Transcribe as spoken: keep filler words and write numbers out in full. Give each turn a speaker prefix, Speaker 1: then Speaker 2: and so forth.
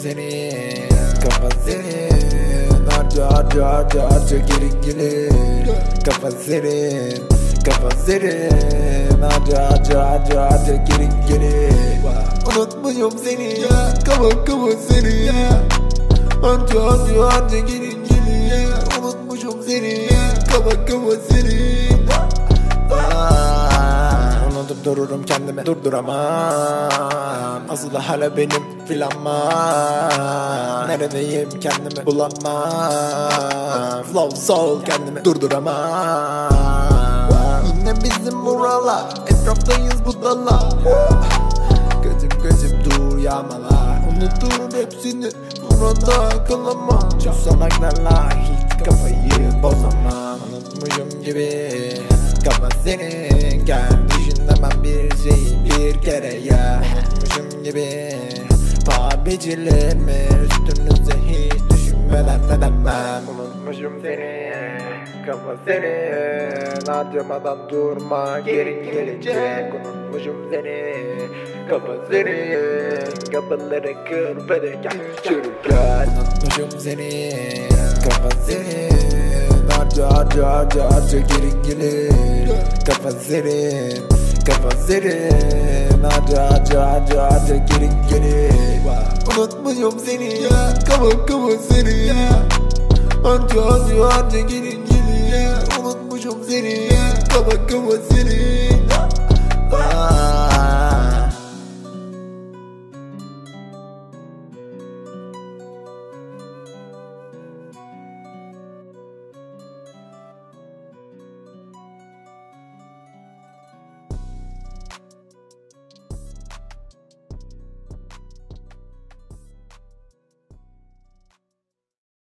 Speaker 1: senin, kafa senin. Harca harca harca harca geri gelir. Kafa senin, kafa senin. Harca harca harca harca geri gelir. Unutmuşum seni, kafa kafa seni. Harca harca harca geri gelir. Unutmuşum seni, kafa kafa seni. Unutup dururum kendimi, durduramam. Asıl hala benim filanmam. Neredeyim kendimi bulamam. Flow soul kendimi durduramam. Yine bizim buralar, etraftayız budala. Kaçıp kaçıp dur yağmalar. Unuturum hepsini, burada kalamam. Çok salaklarla hiç kafayı bozamam. Unutmuşum gibi kafa senin, gel düşünemem bir şey bir kere ya. Unutmuşum gibi paha becerilerimi üstünüze hiç düşünmeden ne demem. Unutmuşum seni, kafa senin. Harcamadan durma, geri gelecek. Unutmuşum seni, kafa senin. Kapıları kır böyle gel çürüken. Unutmuşum seni, kafa senin. Harca harca harca harca geri gelir. Kafa senin, kafa senin. Harca harca harca harca geri gelir. Unutmuşum seni, kafa kafa seni. Harca harca harca geri gelir. Unutmuşum seni, kafa kafa seni.